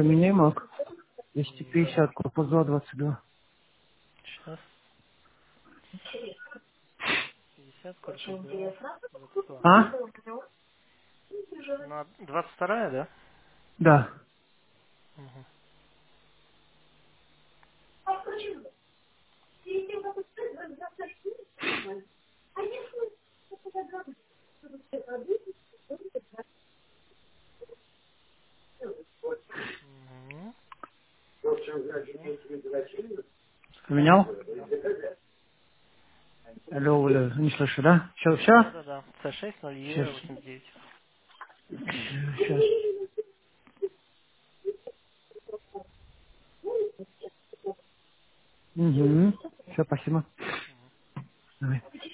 Поменяй мак. Да. 250, корпус 222. Сейчас. 50, корпус 2, 22. А? Ну, 22, да? Да. Угу. Угу. Скажи. Поменял? Да. Алло, Оля, не слышу, да? Все, все? Да-да-да. С6, 0 Сейчас. евро, 89. Сейчас. Угу. Все, спасибо. Давай.